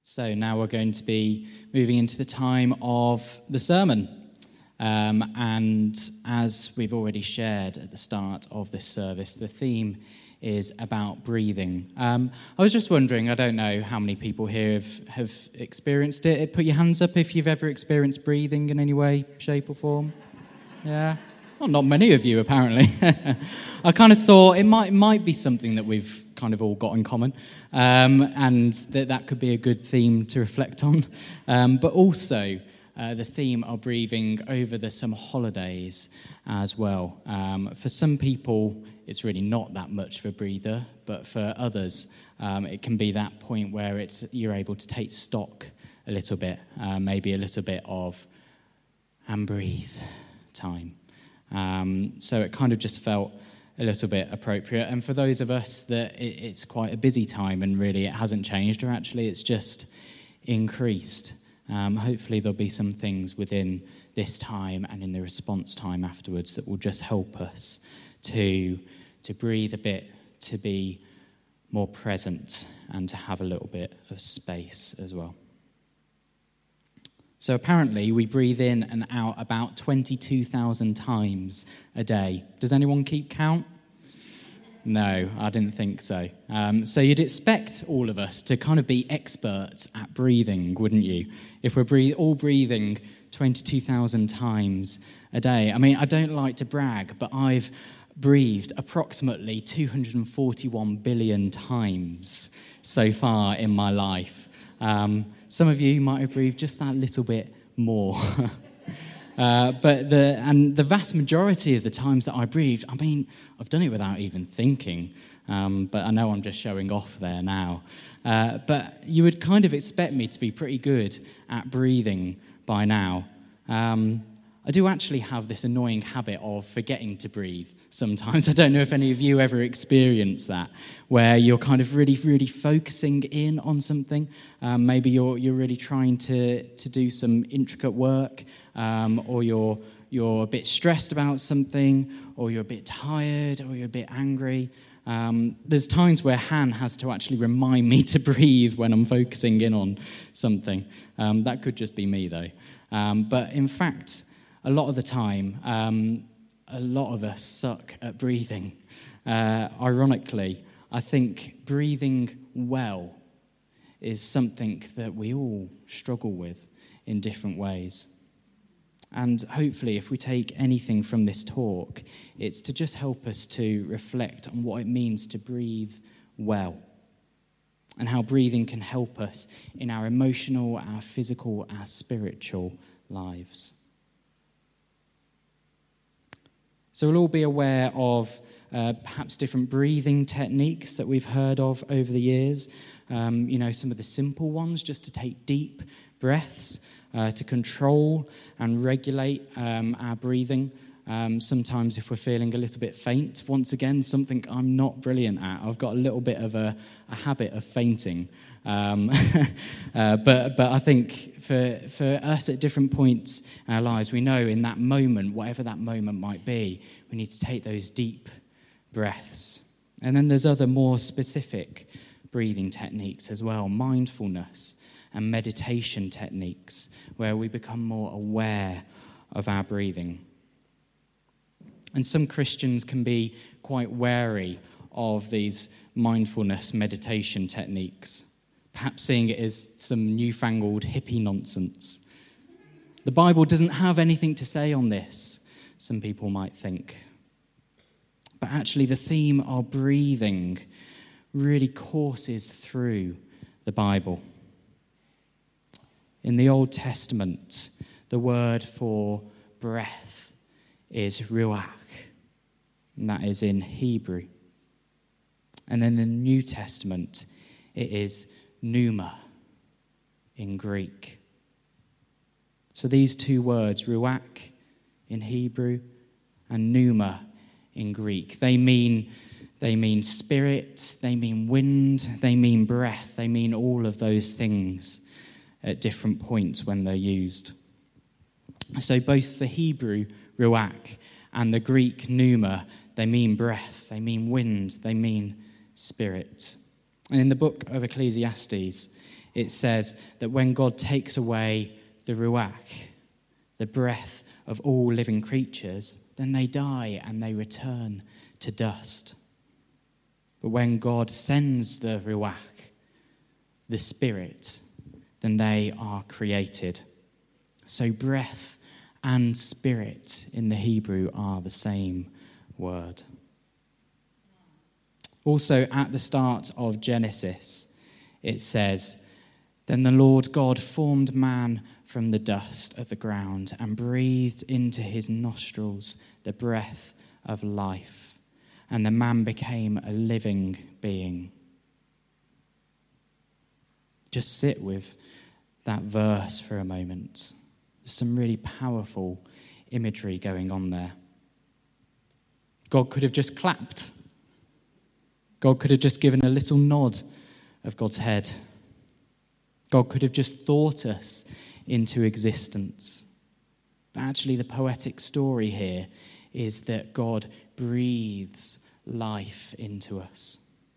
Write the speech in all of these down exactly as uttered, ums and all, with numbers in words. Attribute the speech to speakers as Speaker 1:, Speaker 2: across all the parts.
Speaker 1: So now we're going to be moving into the time of the sermon. Um, and as we've already shared at the start of this service, the theme is about breathing. Um, I was just wondering, I don't know how many people here have, have experienced it. Put your hands up if you've ever experienced breathing in any way, shape or form. Yeah? Well, not many of you, apparently. I kind of thought it might might be something that we've kind of all got in common, um, and that that could be a good theme to reflect on. Um, but also, uh, the theme of breathing over the summer holidays as well. Um, for some people, it's really not that much of a breather, but for others, um, it can be that point where it's you're able to take stock a little bit, uh, maybe a little bit of and breathe time. Um, so it kind of just felt a little bit appropriate. And for those of us that it, it's quite a busy time and really it hasn't changed, or actually it's just increased, um, hopefully there'll be some things within this time and in the response time afterwards that will just help us to, to breathe a bit, to be more present, and to have a little bit of space as well. So apparently we breathe in and out about twenty-two thousand times a day. Does anyone keep count? No, I didn't think so. Um, so you'd expect all of us to kind of be experts at breathing, wouldn't you? If we're breathe, all breathing twenty-two thousand times a day. I mean, I don't like to brag, but I've breathed approximately two hundred forty-one billion times so far in my life. Um, some of you might have breathed just that little bit more. uh, but the and the vast majority of the times that I breathed, I mean, I've done it without even thinking. Um, but I know I'm just showing off there now. Uh, but you would kind of expect me to be pretty good at breathing by now. Um, I do actually have this annoying habit of forgetting to breathe sometimes. I don't know if any of you ever experience that, where you're kind of really, really focusing in on something. Um, maybe you're you're really trying to, to do some intricate work, um, or you're you're a bit stressed about something, or you're a bit tired, or you're a bit angry. Um, there's times where Han has to actually remind me to breathe when I'm focusing in on something. Um, that could just be me, though. Um, but in fact, a lot of the time, um, a lot of us suck at breathing. Uh, ironically, I think breathing well is something that we all struggle with in different ways. And hopefully, if we take anything from this talk, it's to just help us to reflect on what it means to breathe well, and how breathing can help us in our emotional, our physical, our spiritual lives. So we'll all be aware of uh, perhaps different breathing techniques that we've heard of over the years. Um, you know, some of the simple ones, just to take deep breaths, uh, to control and regulate um, our breathing. Um, sometimes if we're feeling a little bit faint, once again, something I'm not brilliant at. I've got a little bit of a, a habit of fainting. Um, uh, but but I think for for us at different points in our lives, we know in that moment, whatever that moment might be, we need to take those deep breaths. And then there's other more specific breathing techniques as well, mindfulness and meditation techniques, where we become more aware of our breathing. And some Christians can be quite wary of these mindfulness meditation techniques, perhaps seeing it as some newfangled hippie nonsense. The Bible doesn't have anything to say on this, some people might think. But actually the theme of breathing really courses through the Bible. In the Old Testament, the word for breath is ruach, and that is in Hebrew. And then in the New Testament, it is pneuma in Greek. So these two words, ruach in Hebrew and pneuma in Greek, they mean they mean spirit, they mean wind, they mean breath, they mean all of those things at different points when they're used. So both the Hebrew ruach and the Greek pneuma, they mean breath, they mean wind, they mean spirit. And in the book of Ecclesiastes, it says that when God takes away the ruach, the breath of all living creatures, then they die and they return to dust. But when God sends the ruach, the spirit, then they are created. So breath and spirit in the Hebrew are the same word. Also, at the start of Genesis, it says, "Then the Lord God formed man from the dust of the ground and breathed into his nostrils the breath of life, and the man became a living being." Just sit with that verse for a moment. There's some really powerful imagery going on there. God could have just clapped. God could have just given a little nod of God's head. God could have just thought us into existence. But actually, the poetic story here is that God breathes life into us.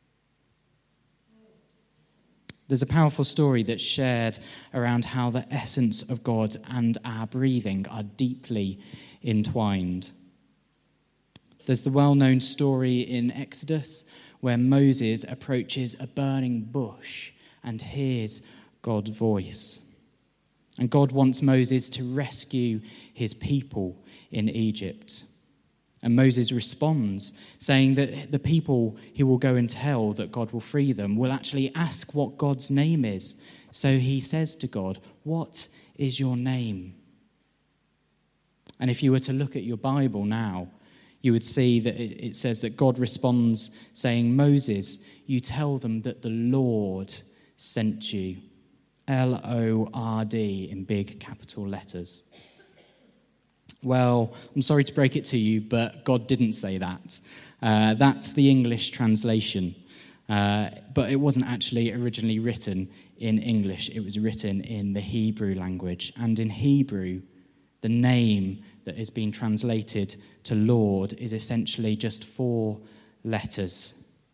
Speaker 1: There's a powerful story that's shared around how the essence of God and our breathing are deeply entwined. There's the well-known story in Exodus where Moses approaches a burning bush and hears God's voice. And God wants Moses to rescue his people in Egypt. And Moses responds, saying that the people he will go and tell that God will free them will actually ask what God's name is. So he says to God, "What is your name?" And if you were to look at your Bible now, you would see that it says that God responds saying, "Moses, you tell them that the Lord sent you." L O R D in big capital letters. Well, I'm sorry to break it to you, but God didn't say that. Uh, that's the English translation. Uh, but it wasn't actually originally written in English. It was written in the Hebrew language. And in Hebrew, the name that is being translated to Lord is essentially just four letters.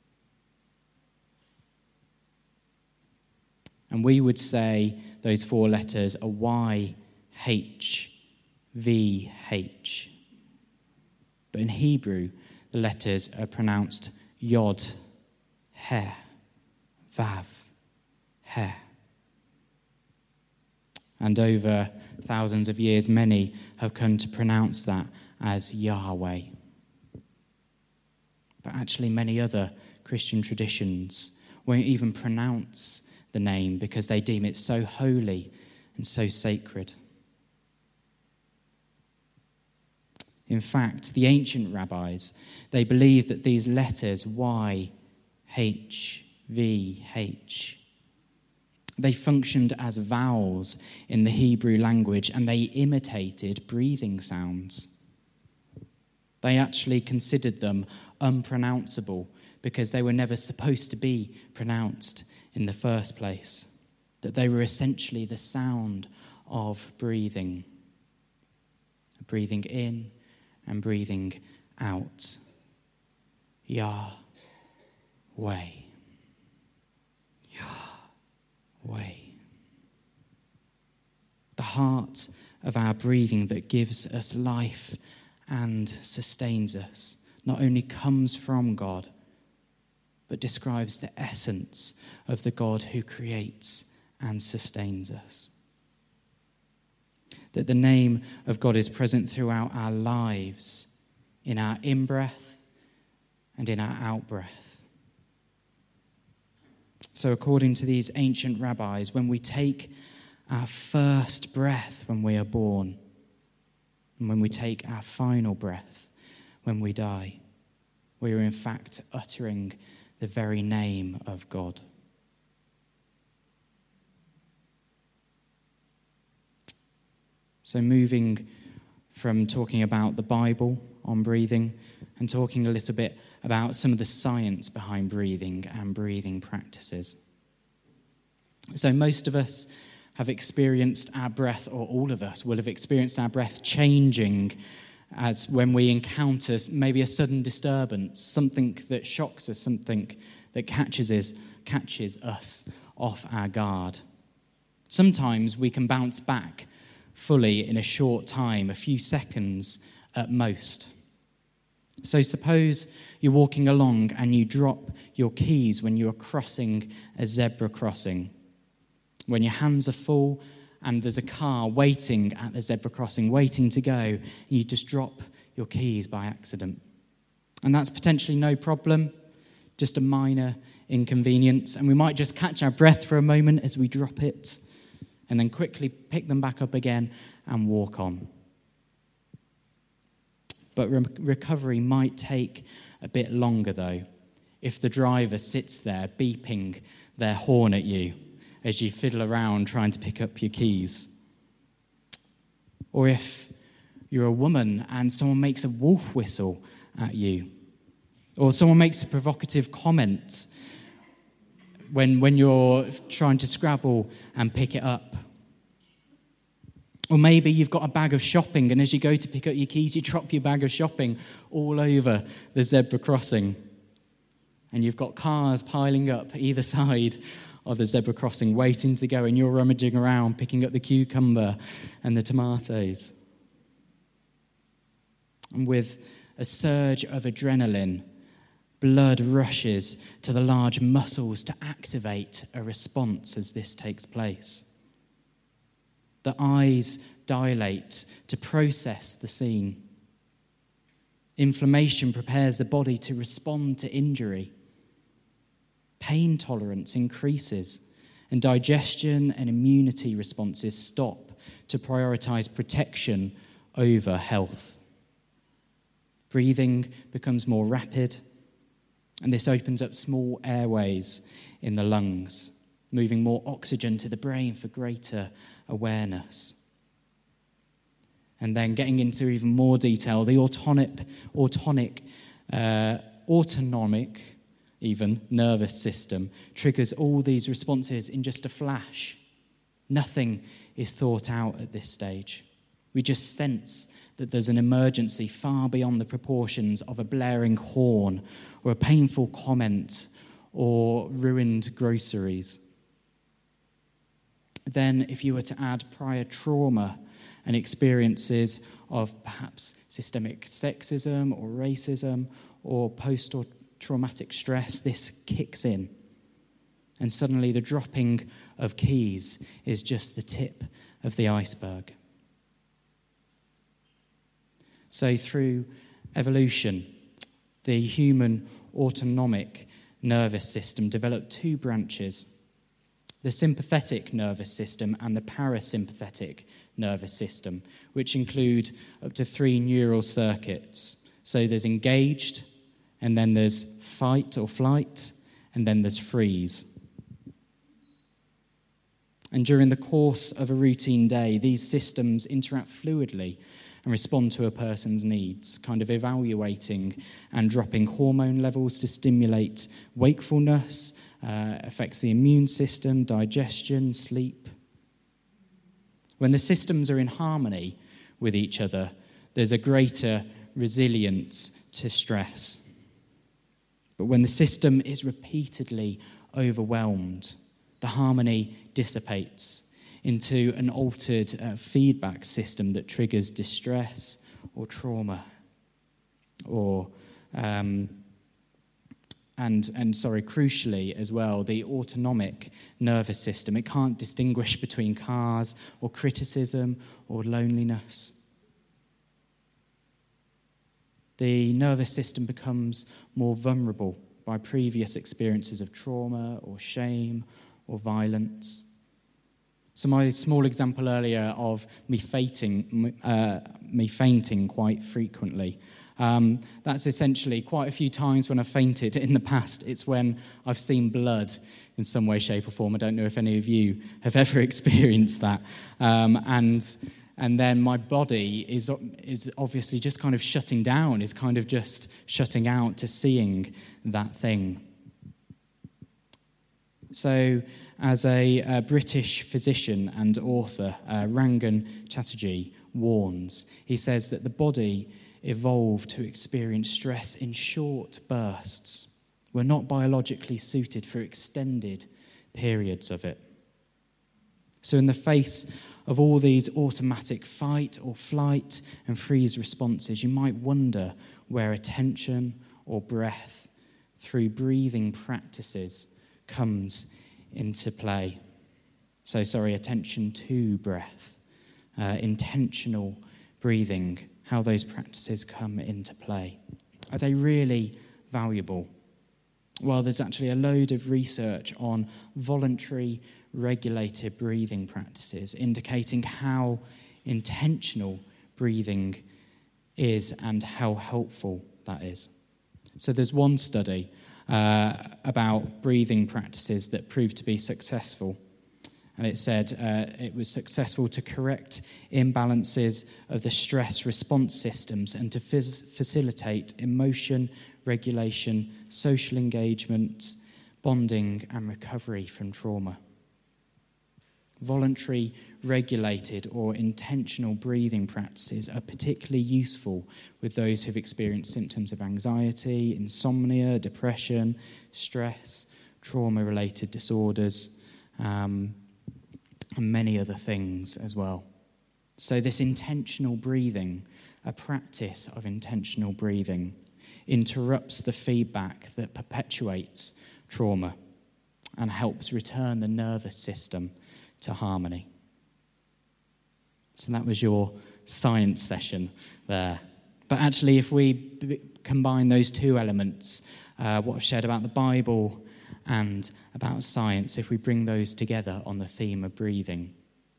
Speaker 1: And we would say those four letters are Y H V H. But in Hebrew, the letters are pronounced Yod, He, Vav, He. And over thousands of years, many have come to pronounce that as Yahweh. But actually, many other Christian traditions won't even pronounce the name because they deem it so holy and so sacred. In fact, the ancient rabbis, they believed that these letters, Y, H, V, H, they functioned as vowels in the Hebrew language and they imitated breathing sounds. They actually considered them unpronounceable because they were never supposed to be pronounced in the first place, that they were essentially the sound of breathing, breathing in and breathing out. Yahweh. Yahweh. The heart of our breathing that gives us life and sustains us not only comes from God, but describes the essence of the God who creates and sustains us. That the name of God is present throughout our lives, in our in-breath and in our out-breath. So according to these ancient rabbis, when we take our first breath when we are born, and when we take our final breath when we die, we are in fact uttering the very name of God. So moving from talking about the Bible on breathing and talking a little bit about some of the science behind breathing and breathing practices. So most of us have experienced our breath, or all of us will have experienced our breath changing as when we encounter maybe a sudden disturbance, something that shocks us, something that catches us, catches us off our guard. Sometimes we can bounce back fully in a short time, a few seconds at most. So suppose you're walking along and you drop your keys when you are crossing a zebra crossing. When your hands are full and there's a car waiting at the zebra crossing, waiting to go, and you just drop your keys by accident. And that's potentially no problem, just a minor inconvenience. And we might just catch our breath for a moment as we drop it, and then quickly pick them back up again and walk on. But re- recovery might take a bit longer, though, if the driver sits there beeping their horn at you as you fiddle around trying to pick up your keys. Or if you're a woman and someone makes a wolf whistle at you. Or someone makes a provocative comment when, when you're trying to Scrabble and pick it up. Or maybe you've got a bag of shopping, and as you go to pick up your keys, you drop your bag of shopping all over the zebra crossing. And you've got cars piling up either side of the zebra crossing, waiting to go, and you're rummaging around, picking up the cucumber and the tomatoes. And with a surge of adrenaline, blood rushes to the large muscles to activate a response as this takes place. The eyes dilate to process the scene. Inflammation prepares the body to respond to injury. Pain tolerance increases, and digestion and immunity responses stop to prioritize protection over health. Breathing becomes more rapid, and this opens up small airways in the lungs, moving more oxygen to the brain for greater awareness. And then getting into even more detail, the autonomic, autonomic, uh, autonomic, even nervous system triggers all these responses in just a flash. Nothing is thought out at this stage. We just sense that there's an emergency far beyond the proportions of a blaring horn or a painful comment or ruined groceries. Then, if you were to add prior trauma and experiences of perhaps systemic sexism or racism or post-traumatic stress, this kicks in. And suddenly the dropping of keys is just the tip of the iceberg. So through evolution, the human autonomic nervous system developed two branches: the sympathetic nervous system and the parasympathetic nervous system, which include up to three neural circuits. So there's engaged, and then there's fight or flight, and then there's freeze. And during the course of a routine day, these systems interact fluidly and respond to a person's needs, kind of evaluating and dropping hormone levels to stimulate wakefulness, uh, affects the immune system, digestion, sleep. When the systems are in harmony with each other, there's a greater resilience to stress. But when the system is repeatedly overwhelmed, the harmony dissipates into an altered uh, feedback system that triggers distress or trauma, or um, and and sorry, crucially as well, the autonomic nervous system. It can't distinguish between cars or criticism or loneliness. The nervous system becomes more vulnerable by previous experiences of trauma or shame or violence. So my small example earlier of me fainting, uh, me fainting quite frequently, um, that's essentially quite a few times when I've fainted in the past. It's when I've seen blood in some way, shape or form. I don't know if any of you have ever experienced that. Um, and and then my body is is obviously just kind of shutting down, is kind of just shutting out to seeing that thing. So, as a, a British physician and author, uh, Rangan Chatterjee warns, he says that the body evolved to experience stress in short bursts. We're not biologically suited for extended periods of it. So in the face of all these automatic fight or flight and freeze responses, you might wonder where attention or breath through breathing practices comes into play. So, sorry, attention to breath, uh, intentional breathing, how those practices come into play. Are they really valuable? Well, there's actually a load of research on voluntary regulated breathing practices indicating how intentional breathing is and how helpful that is. So there's one study uh, about breathing practices that proved to be successful. And it said uh, it was successful to correct imbalances of the stress response systems and to phys- facilitate emotion regulation, social engagement, bonding, and recovery from trauma. Voluntary, regulated, or intentional breathing practices are particularly useful with those who've experienced symptoms of anxiety, insomnia, depression, stress, trauma-related disorders, um, and many other things as well. So this intentional breathing, a practice of intentional breathing, interrupts the feedback that perpetuates trauma and helps return the nervous system to harmony. So that was your science session there. But actually, if we b- combine those two elements, uh, what I've shared about the Bible and about science, if we bring those together on the theme of breathing,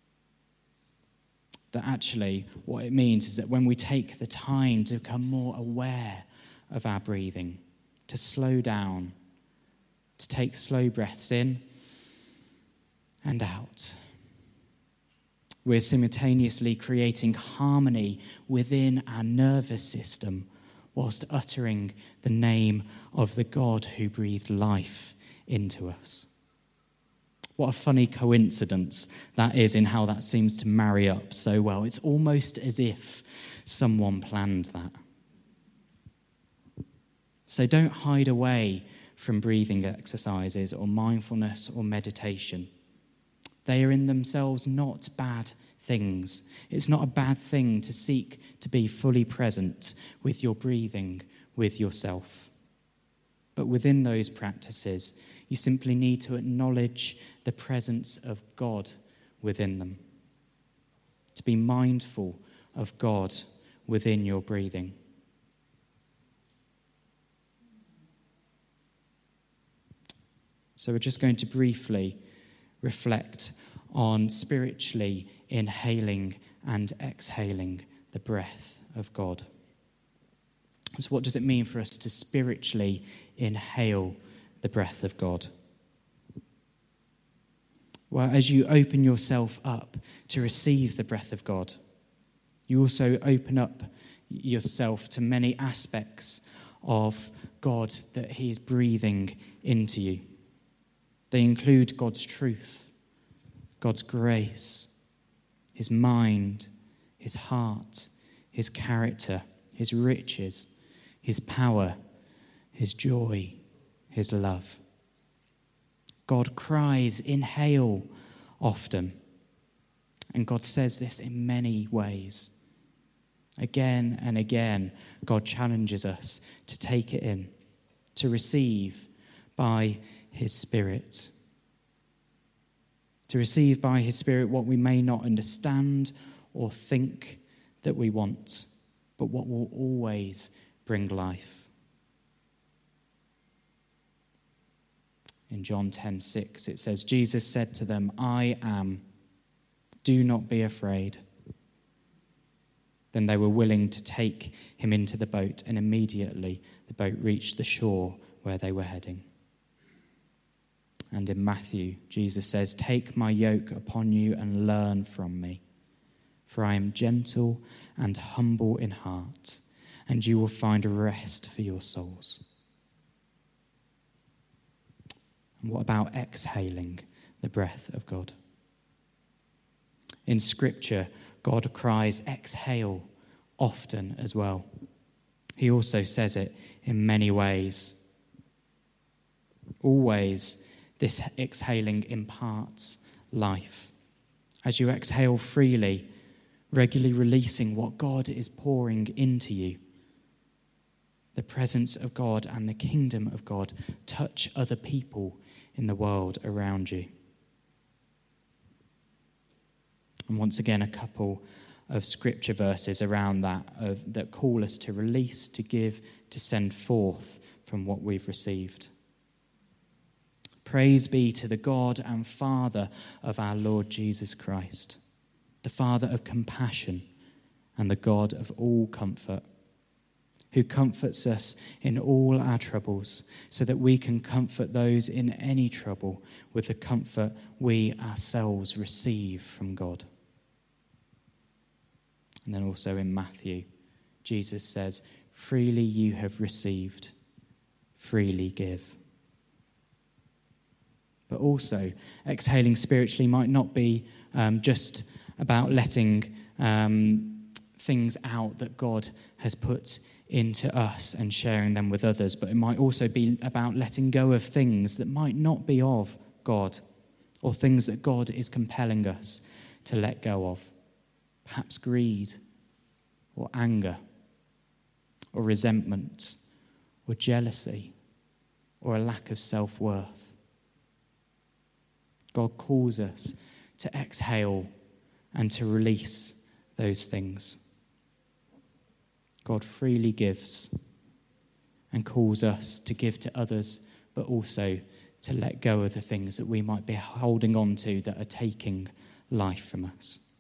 Speaker 1: that actually what it means is that when we take the time to become more aware of our breathing, to slow down, to take slow breaths in and out, we're simultaneously creating harmony within our nervous system whilst uttering the name of the God who breathed life into us. What a funny coincidence that is in how that seems to marry up so well. It's almost as if someone planned that. So don't hide away from breathing exercises or mindfulness or meditation. They are in themselves not bad things. It's not a bad thing to seek to be fully present with your breathing, with yourself. But within those practices, you simply need to acknowledge the presence of God within them. To be mindful of God within your breathing. So we're just going to briefly reflect on spiritually inhaling and exhaling the breath of God. So what does it mean for us to spiritually inhale the breath of God? Well, as you open yourself up to receive the breath of God, you also open up yourself to many aspects of God that he is breathing into you. They include God's truth, God's grace, his mind, his heart, his character, his riches, his power, his joy, his love. God cries, inhale, often. And God says this in many ways. Again and again, God challenges us to take it in, to receive by his Spirit. To receive by his Spirit what we may not understand or think that we want, but what will always bring life. In John ten six, it says, Jesus said to them, I am, do not be afraid. Then they were willing to take him into the boat, and immediately the boat reached the shore where they were heading. And in Matthew, Jesus says, take my yoke upon you and learn from me, for I am gentle and humble in heart, and you will find rest for your souls. And what about exhaling the breath of God? In Scripture, God cries, exhale, often as well. He also says it in many ways. Always, this exhaling imparts life. As you exhale freely, regularly releasing what God is pouring into you. The presence of God and the kingdom of God touch other people in the world around you. And once again, a couple of scripture verses around that of, that call us to release, to give, to send forth from what we've received. Praise be to the God and Father of our Lord Jesus Christ, the Father of compassion and the God of all comfort, who comforts us in all our troubles, so that we can comfort those in any trouble with the comfort we ourselves receive from God. And then also in Matthew, Jesus says, freely you have received, freely give. But also, exhaling spiritually might not be um, just about letting um, things out that God has put into us and sharing them with others, but it might also be about letting go of things that might not be of God, or things that God is compelling us to let go of. Perhaps greed, or anger, or resentment, or jealousy, or a lack of self-worth. God calls us to exhale and to release those things. God freely gives and calls us to give to others, but also to let go of the things that we might be holding on to that are taking life from us.